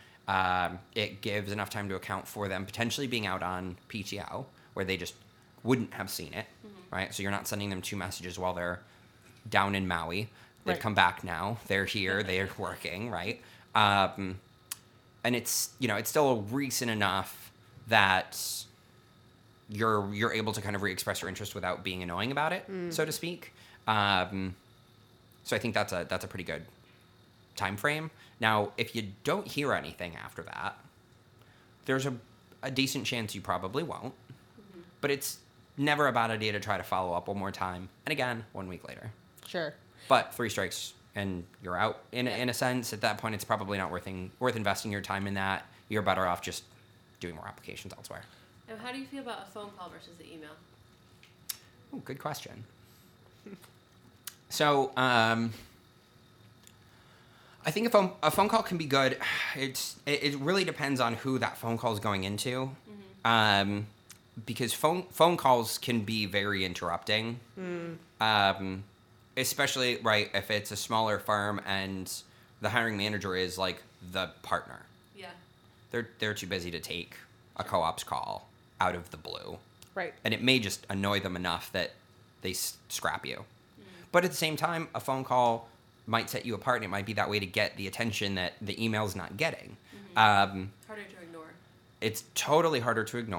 Um, it gives enough time to account for them potentially being out on P T O, where they just wouldn't have seen it, mm-hmm. right? So you're not sending them two messages while they're down in Maui. They've Right. come back now. They're here. They're working, right? Um, and it's you know it's still recent enough that you're you're able to kind of re-express your interest without being annoying about it, mm. so to speak. Um, so I think that's a that's a pretty good time frame. Now, if you don't hear anything after that, there's a, a decent chance you probably won't. Mm-hmm. But it's never a bad idea to try to follow up one more time, and again, one week later. Sure. But three strikes and you're out in a, in a sense. At that point, it's probably not worth in, worth investing your time in that. You're better off just doing more applications elsewhere. And how do you feel about a phone call versus the email? Ooh, good question. So, um, I think a phone a phone call can be good. It's it, it really depends on who that phone call is going into, mm-hmm. um, because phone phone calls can be very interrupting. Mm. Um, especially right if it's a smaller firm and the hiring manager is like the partner. Yeah. They're they're too busy to take a co-op's call out of the blue. Right. And it may just annoy them enough that they s- scrap you. Mm. But at the same time, a phone call might set you apart, and it might be that way to get the attention that the email's not getting. Mm-hmm. Um, Harder to ignore. it's totally harder to ignore.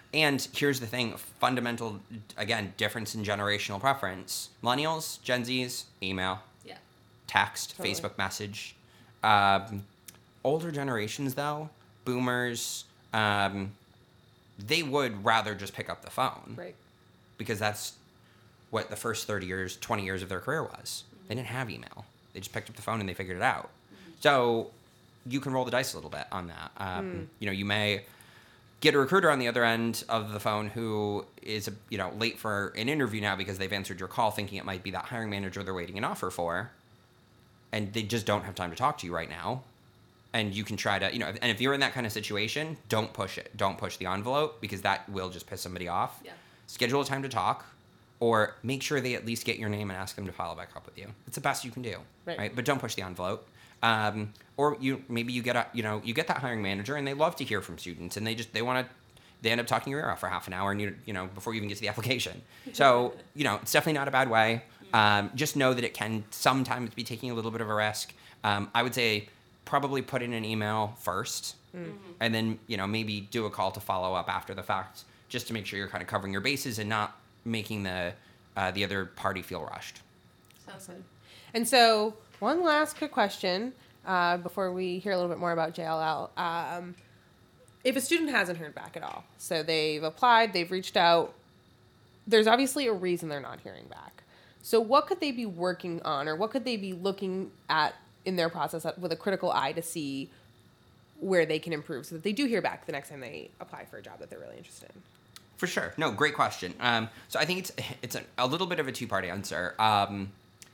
and here's the thing, fundamental, again, difference in generational preference. Millennials, Gen Zs, email, Yeah. text, Totally. Facebook message. Um, older generations, though, boomers, um, they would rather just pick up the phone. Right. Because that's what the first thirty years, twenty years of their career was. They didn't have email. They just picked up the phone and they figured it out. So you can roll the dice a little bit on that. Um, You know, you may get a recruiter on the other end of the phone who is, you know, late for an interview now because they've answered your call thinking it might be that hiring manager they're waiting an offer for, and they just don't have time to talk to you right now. And you can try to, you know, and if you're in that kind of situation, don't push it. Don't push the envelope because that will just piss somebody off. Yeah. Schedule a time to talk, or make sure they at least get your name and ask them to follow back up with you. It's the best you can do, Right. right? But don't push the envelope. Um, or you maybe you get a, you know, you get that hiring manager and they love to hear from students and they just they want to they end up talking your ear off for half an hour and you you know before you even get to the application. So you know it's definitely not a bad way. Um, just know that it can sometimes be taking a little bit of a risk. Um, I would say probably put in an email first, and then you know maybe do a call to follow up after the fact, just to make sure you're kind of covering your bases and not making the uh, the other party feel rushed. Sounds good. And so, one last quick question uh, before we hear a little bit more about J L L. Um, if a student hasn't heard back at all, so they've applied, they've reached out, there's obviously a reason they're not hearing back. So, what could they be working on, or what could they be looking at in their process with a critical eye to see where they can improve so that they do hear back the next time they apply for a job that they're really interested in? For sure. No, great question. Um, so I think it's it's a, a little bit of a two-part answer. Um,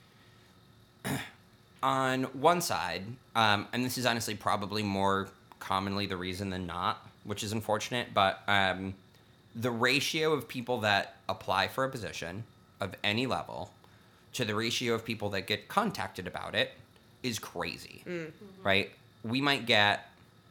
on one side, um, and this is honestly probably more commonly the reason than not, which is unfortunate, but um, the ratio of people that apply for a position of any level to the ratio of people that get contacted about it is crazy, right? We might get,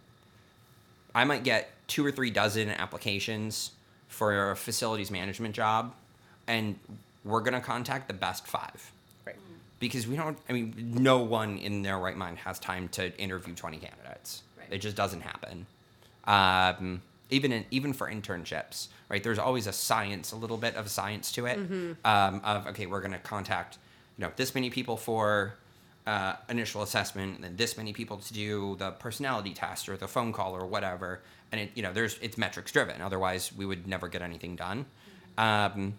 I might get two or three dozen applications for a facilities management job, and we're going to contact the best five. Right. Because we don't, I mean, no one in their right mind has time to interview twenty candidates. Right. It just doesn't happen. Um, even in, even for internships, right? There's always a science, a little bit of science to it. Um, of, okay, we're going to contact, you know, this many people for uh, initial assessment, and then this many people to do the personality test or the phone call or whatever. And it, you know, there's it's metrics driven. Otherwise, we would never get anything done. Um,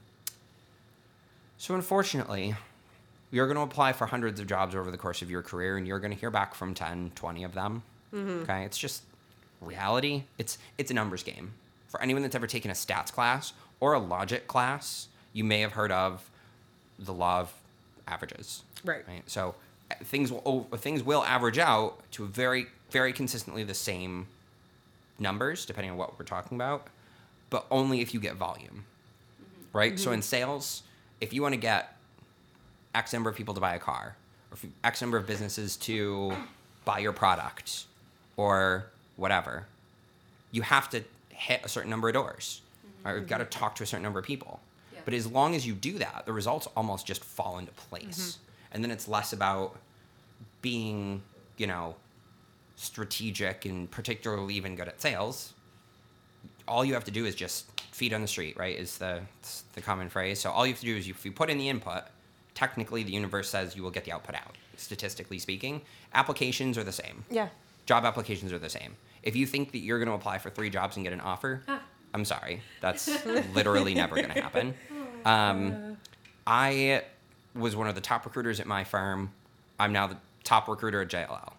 so unfortunately, you're going to apply for hundreds of jobs over the course of your career, and you're going to hear back from ten, twenty of them. Okay, it's just reality. It's it's a numbers game. For anyone that's ever taken a stats class or a logic class, you may have heard of the law of averages. Right. Right. So uh, things will oh, things will average out to a very very consistently the same numbers depending on what we're talking about, but only if you get volume. Right. So in sales, if you want to get X number of people to buy a car, or if X number of businesses to buy your product, or whatever, you have to hit a certain number of doors. Right? You've got to talk to a certain number of people. Yeah. But as long as you do that, the results almost just fall into place. And then it's less about being, you know, strategic and particularly even good at sales. All you have to do is just feet on the street, right, is the it's the common phrase. So all you have to do is you, if you put in the input, technically the universe says you will get the output out, statistically speaking. Applications are the same. Yeah. Job applications are the same. If you think that you're going to apply for three jobs and get an offer, I'm sorry. That's literally never going to happen. Um, I was one of the top recruiters at my firm. I'm now the top recruiter at J L L.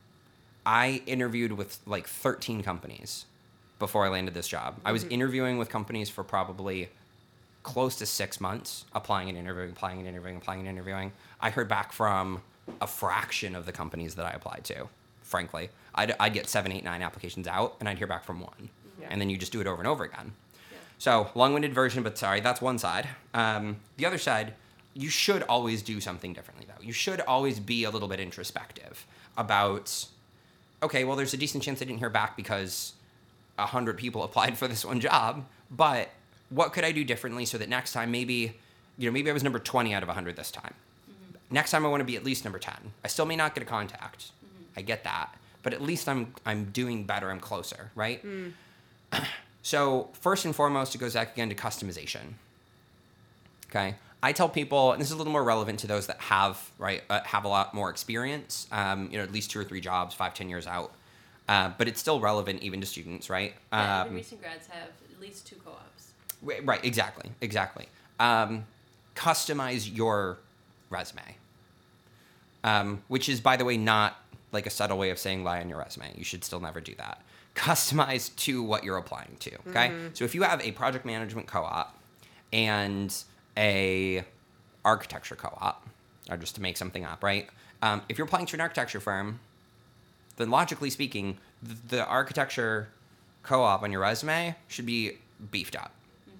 I interviewed with like thirteen companies before I landed this job. I was interviewing with companies for probably close to six months, applying and interviewing, applying and interviewing, applying and interviewing. I heard back from a fraction of the companies that I applied to, frankly. I'd, I'd get seven, eight, nine applications out, and I'd hear back from one. Yeah. And then you just do it over and over again. Yeah. So, long-winded version, but sorry, that's one side. Um, the other side, you should always do something differently, though. You should always be a little bit introspective about, okay, well, there's a decent chance I didn't hear back because one hundred people applied for this one job, but what could I do differently so that next time maybe, you know, maybe I was number twenty out of one hundred this time. Mm-hmm. Next time I want to be at least number ten. I still may not get a contact. Mm-hmm. I get that. But at least I'm I'm doing better. I'm closer, right? Mm. So first and foremost, it goes back again to customization. Okay. I tell people, and this is a little more relevant to those that have, right, uh, have a lot more experience, um, you know, at least two or three jobs, five, ten years out. Uh, but it's still relevant even to students, right? Yeah, Um, even recent grads have at least two co-ops. Right, right, exactly, exactly. Um, customize your resume, um, which is, by the way, not like a subtle way of saying lie on your resume. You should still never do that. Customize to what you're applying to, okay? So if you have a project management co-op and a architecture co-op, or just to make something up, right? Um, if you're applying to an architecture firm, then logically speaking, th- the architecture co-op on your resume should be beefed up.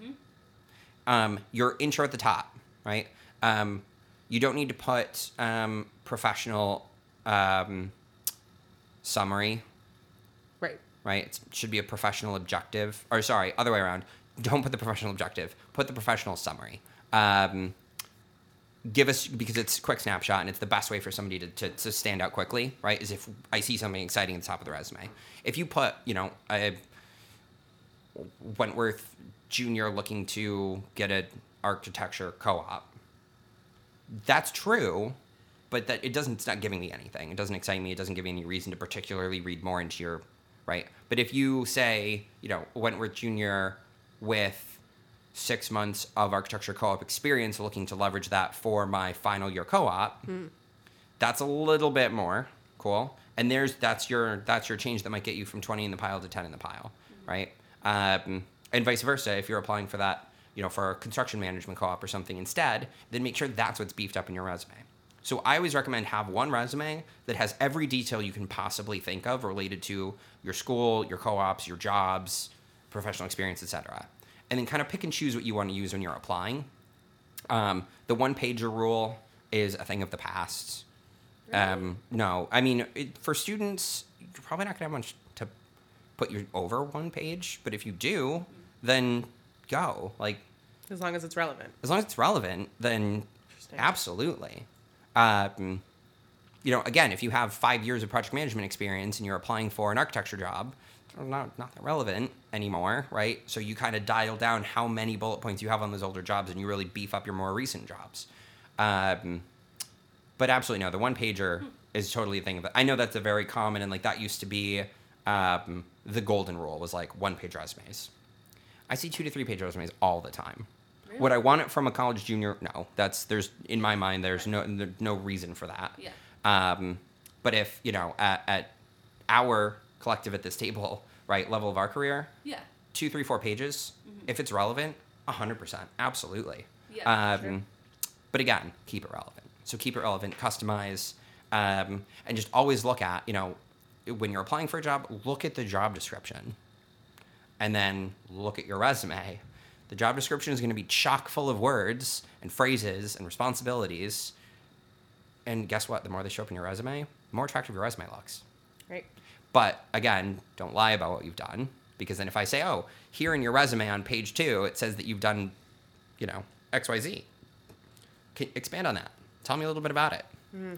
Um, your intro at the top, right? Um, you don't need to put um, professional um, summary, Right. right? It should be a professional objective. Or sorry, other way around. Don't put the professional objective. Put the professional summary. Um, give us, because it's a quick snapshot and it's the best way for somebody to, to, to stand out quickly, right? Is if I see something exciting at the top of the resume. If you put, you know, a Wentworth junior looking to get an architecture co-op, that's true, but that it doesn't, it's not giving me anything. It doesn't excite me. It doesn't give me any reason to particularly read more into your, right? But if you say, you know, Wentworth junior with six months of architecture co-op experience, looking to leverage that for my final year co-op, that's a little bit more cool. And there's, that's your, that's your change that might get you from twenty in the pile to ten in the pile, right? Um, and vice versa. If you're applying for that, you know, for a construction management co-op or something instead, then make sure that's what's beefed up in your resume. So I always recommend have one resume that has every detail you can possibly think of related to your school, your co-ops, your jobs, professional experience, et cetera. And then kind of pick and choose what you want to use when you're applying. Um, the one-pager rule is a thing of the past. Um, no, I mean, it, for students, you're probably not going to have much to put your over one page, but if you do, then go. Like, As long as it's relevant. as long as it's relevant, then Interesting. absolutely. Um, you know, again, if you have five years of project management experience and you're applying for an architecture job, it's not not that relevant anymore, right? So you kind of dial down how many bullet points you have on those older jobs, and you really beef up your more recent jobs. Um, but absolutely no, the one pager is totally a thing. But I know that's a very common, and like that used to be um, the golden rule was like one page resumes. I see two to three page resumes all the time. Really? Would I want it from a college junior? No, that's there's in my mind there's no there's no reason for that. Yeah. Um, but if you know at, at our collective at this table, right, level of our career, Yeah. two, three, four pages, if it's relevant, a hundred percent, absolutely. Yeah, Um, sure. But again, keep it relevant. So keep it relevant, customize, um, and just always look at you know when you're applying for a job, look at the job description, and then look at your resume. The job description is going to be chock full of words and phrases and responsibilities. And guess what? The more they show up in your resume, the more attractive your resume looks. Right. But again, don't lie about what you've done, because then if I say, oh, here in your resume on page two, it says that you've done, you know, X, Y, Z. Can, expand on that. Tell me a little bit about it. Mm.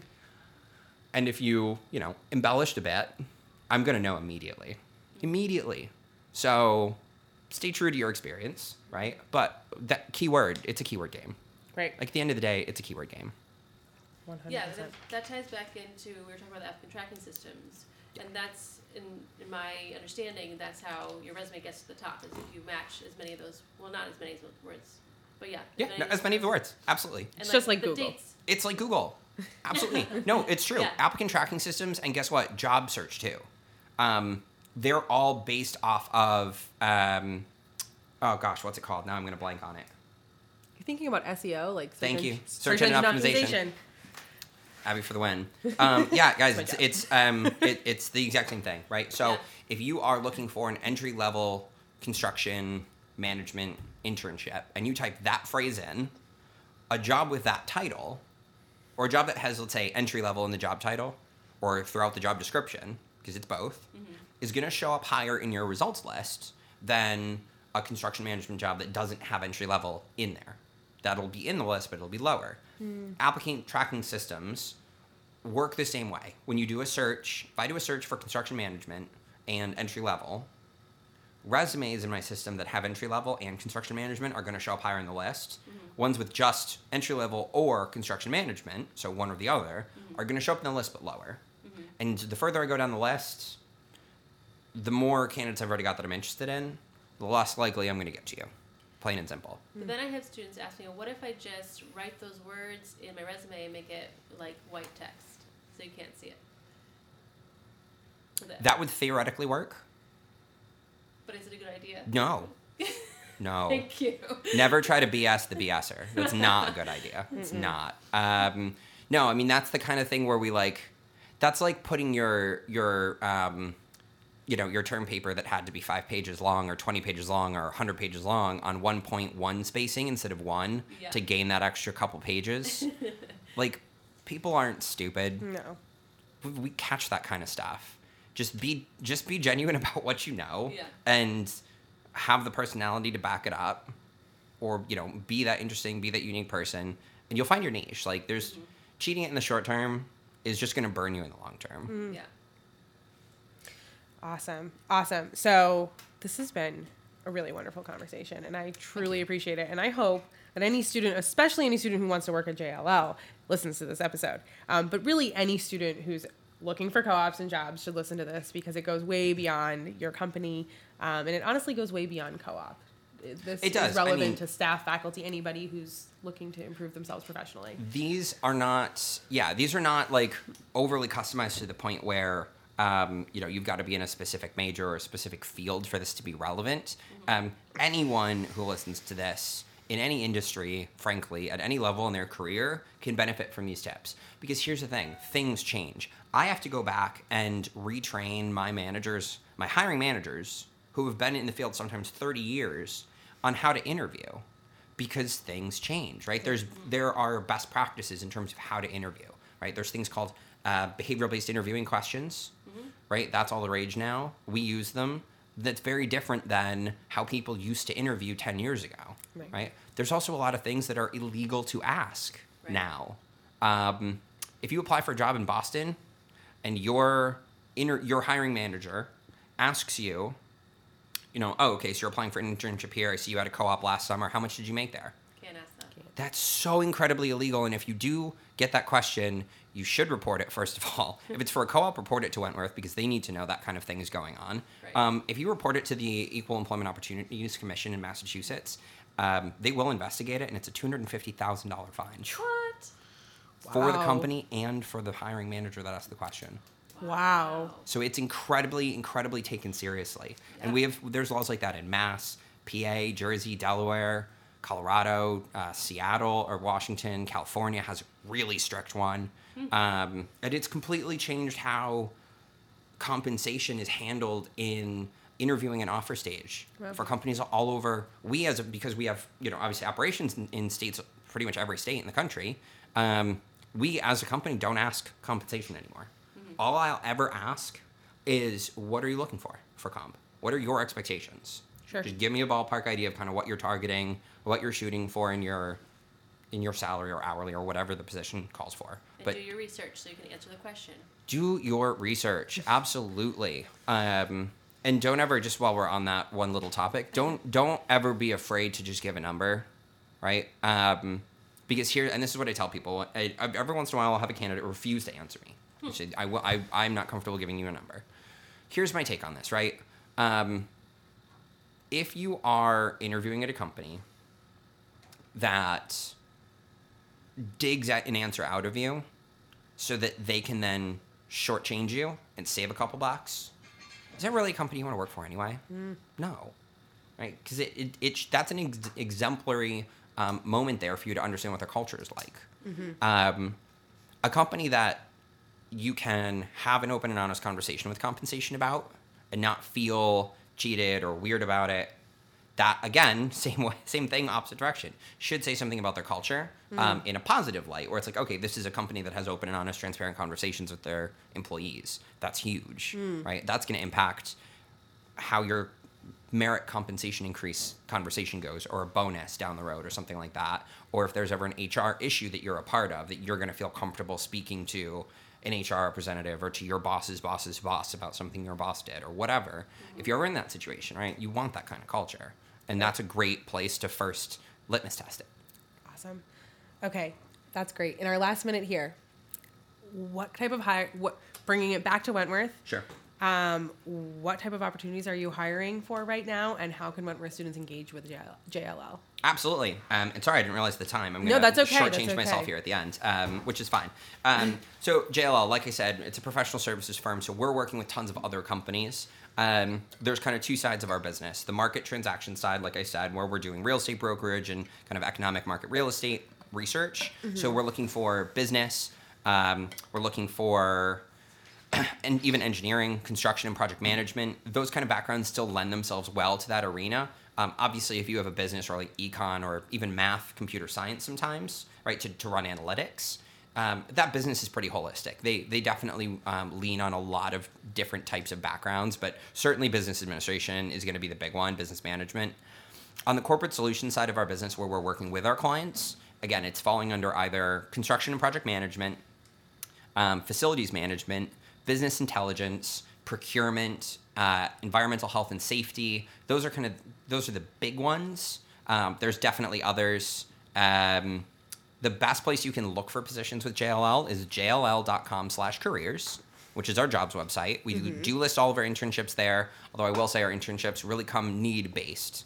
And if you, you know, embellished a bit, I'm going to know immediately. Immediately. So stay true to your experience, right? But that keyword, it's a keyword game. Right. Like at the end of the day, it's a keyword game. one hundred Yeah, percent. that, that ties back into, we were talking about the applicant tracking systems. And that's, in, in my understanding, that's how your resume gets to the top, is if you match as many of those, well, not as many as those words, but yeah. Yeah, no, as many of the words. Absolutely. And It's just like the Google. dates. It's like Google. Absolutely. No, it's true. Yeah. Applicant tracking systems, and guess what? Job search too. Um, they're all based off of, um, oh gosh, what's it called? Now I'm going to blank on it. You're thinking about S E O, like search Thank en- you. search, Search engine engine optimization. optimization. Abby for the win. Um, yeah, guys, My it's job. it's um it, it's the exact same thing, right? So Yeah. if you are looking for an entry level construction management internship, and you type that phrase in, a job with that title, or a job that has, let's say, entry level in the job title, or throughout the job description, because it's both, is going to show up higher in your results list than a construction management job that doesn't have entry level in there. That'll be in the list, but it'll be lower. Applicant tracking systems work the same way. When you do a search, if I do a search for construction management and entry level, resumes in my system that have entry level and construction management are going to show up higher in the list. Mm-hmm. Ones with just entry level or construction management, so one or the other, Mm-hmm. are going to show up in the list but lower. And the further I go down the list, the more candidates I've already got that I'm interested in, the less likely I'm going to get to you. Plain and simple. But then I have students ask me, what if I just write those words in my resume and make it like white text so you can't see it? So that, That would theoretically work. but is it a good idea? No. No. Thank you. Never try to B S the BSer. That's not a good idea. It's not. Um, no, I mean, that's the kind of thing where we like, that's like putting your, your, um, you know, your term paper that had to be five pages long or twenty pages long or one hundred pages long on one point one spacing instead of one Yeah. to gain that extra couple pages. Like, people aren't stupid. No. We, we catch that kind of stuff. Just be, just be genuine about what you know Yeah. and have the personality to back it up, or, you know, be that interesting, be that unique person, and you'll find your niche. Like, there's Mm-hmm. cheating it in the short term is just going to burn you in the long term. Yeah. Awesome. Awesome. So this has been a really wonderful conversation, and I truly you. appreciate it. And I hope that any student, especially any student who wants to work at J L L, listens to this episode. Um, but really, any student who's looking for co-ops and jobs should listen to this, because it goes way beyond your company, um, and it honestly goes way beyond co-op. It- This It does. is I relevant mean- to staff, faculty, anybody who's looking to improve themselves professionally. These are not, yeah, these are not like overly customized to the point where, um, you know, you've got to be in a specific major or a specific field for this to be relevant. Um, anyone who listens to this in any industry, frankly, at any level in their career, can benefit from these tips. Because here's the thing, things change. I have to go back and retrain my managers, my hiring managers, who have been in the field sometimes thirty years, on how to interview. Because things change, right? There's there are best practices in terms of how to interview, right? There's things called uh, behavioral-based interviewing questions, right? That's all the rage now. We use them. That's very different than how people used to interview ten years ago, Right. right? There's also a lot of things that are illegal to ask Right. now. Um, if you apply for a job in Boston, and your inter- your hiring manager asks you, you know, oh, okay, so you're applying for an internship here. I see you had a co-op last summer. How much did you make there? Can't ask that. That's so incredibly illegal. And if you do get that question, you should report it, first of all. If it's for a co-op, report it to Wentworth, because they need to know that kind of thing is going on. Right. Um, if you report it to the Equal Employment Opportunities Commission in Massachusetts, um, they will investigate it, and it's a two hundred fifty thousand dollars fine What? for the Wow. company and for the hiring manager that asked the question. Wow. So it's incredibly, incredibly taken seriously. And Yeah. we have, there's laws like that in Mass, P A, Jersey, Delaware, Colorado, uh, Seattle, or Washington. California has a really strict one. Um, and it's completely changed how compensation is handled in interviewing and offer stage Wow. for companies all over. We as a, because we have, you know, obviously operations in, in states, pretty much every state in the country. Um, we as a company don't ask compensation anymore. All I'll ever ask is, what are you looking for for comp? What are your expectations? Sure. Just give me a ballpark idea of kind of what you're targeting, what you're shooting for in your in your salary or hourly or whatever the position calls for. And But do your research so you can answer the question. do your research, absolutely. Um, and don't ever, just while we're on that one little topic, don't don't ever be afraid to just give a number, right? Um, because here, and this is what I tell people, I, I, every once in a while I'll have a candidate refuse to answer me. I say, I will, I, I'm not comfortable giving you a number. Here's my take on this, right? Um, if you are interviewing at a company that digs at an answer out of you so that they can then shortchange you and save a couple bucks, is that really a company you want to work for anyway? No, right? Because it, it, it that's an ex- exemplary um, moment there for you to understand what their culture is like. Um, a company that you can have an open and honest conversation with compensation about and not feel cheated or weird about it. That, again, same way, same thing, opposite direction. Should say something about their culture um, in a positive light, where it's like, okay, this is a company that has open and honest, transparent conversations with their employees. That's huge, right? That's going to impact how your merit compensation increase conversation goes, or a bonus down the road or something like that. Or if there's ever an H R issue that you're a part of, that you're going to feel comfortable speaking to an H R representative or to your boss's boss's boss about something your boss did or whatever. Mm-hmm. If you're in that situation, right, you want that kind of culture. And that's a great place to first litmus test it. Awesome. Okay, that's great. In our last minute here, what type of hire, what, bringing it back to Wentworth, Sure. um, what type of opportunities are you hiring for right now, and how can Wentworth students engage with J L L? Absolutely. Um, and sorry, I didn't realize the time. I'm No, going that's to okay, shortchange that's okay. myself here at the end, um, which is fine. Um, so J L L, like I said, it's a professional services firm, so we're working with tons of other companies. Um, there's kind of two sides of our business. The market transaction side, like I said, where we're doing real estate brokerage and kind of economic market real estate research. Mm-hmm. So we're looking for business. Um, we're looking for and even engineering, construction, and project management. Those kind of backgrounds still lend themselves well to that arena. Um, obviously, if you have a business or like econ or even math, computer science sometimes, right, to, to run analytics, um, that business is pretty holistic. They they definitely um, lean on a lot of different types of backgrounds, but certainly business administration is going to be the big one, business management. On the corporate solution side of our business, where we're working with our clients, again, it's falling under either construction and project management, um, facilities management, business intelligence, procurement, uh, environmental health and safety. Those are kind of those are the big ones. Um, there's definitely others. Um, the best place you can look for positions with J L L is j l l dot com slash careers, which is our jobs website. We mm-hmm. do list all of our internships there, although I will say our internships really come need-based.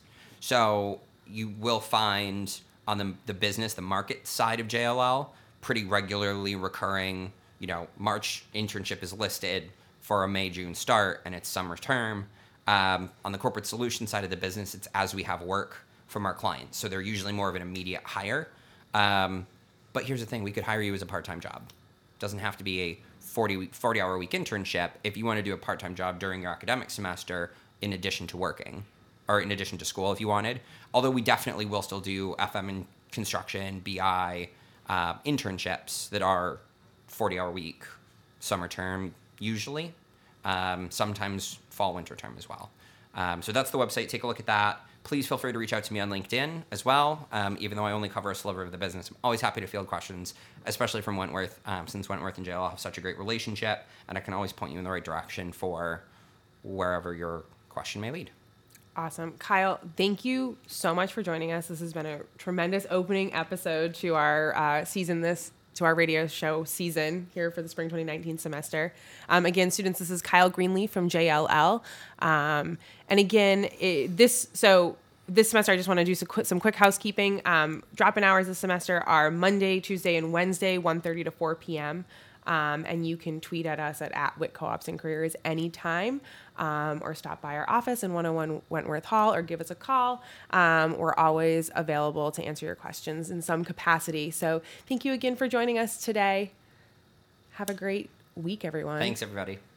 So you will find on the, the business, the market side of J L L, pretty regularly recurring, you know, March internship is listed for a May, June start, and it's summer term. Um, on the corporate solution side of the business, it's as we have work from our clients. So they're usually more of an immediate hire. Um, but here's the thing, we could hire you as a part-time job. Doesn't have to be a forty, week, forty hour week internship if you want to do a part-time job during your academic semester in addition to working, or in addition to school if you wanted. Although we definitely will still do F M and construction, B I, uh, internships that are forty hour week, summer term usually, um, sometimes fall, winter term as well. Um, so that's the website. Take a look at that. Please feel free to reach out to me on LinkedIn as well. Um, even though I only cover a sliver of the business, I'm always happy to field questions, especially from Wentworth, um, since Wentworth and J L L have such a great relationship, and I can always point you in the right direction for wherever your question may lead. Awesome. Kyle, thank you so much for joining us. This has been a tremendous opening episode to our uh, season this to our radio show season here for the spring twenty nineteen semester. Um, again, students, this is Kyle Greenleaf from J L L. Um, and again, it, this, so this semester, I just want to do some quick, some quick housekeeping. Um, drop-in hours this semester are Monday, Tuesday, and Wednesday, one thirty to four p.m. Um, and you can tweet at us at, at Witt Co-ops and Careers anytime, um, or stop by our office in one oh one Wentworth Hall, or give us a call. Um, we're always available to answer your questions in some capacity. So thank you again for joining us today. Have a great week, everyone. Thanks, everybody.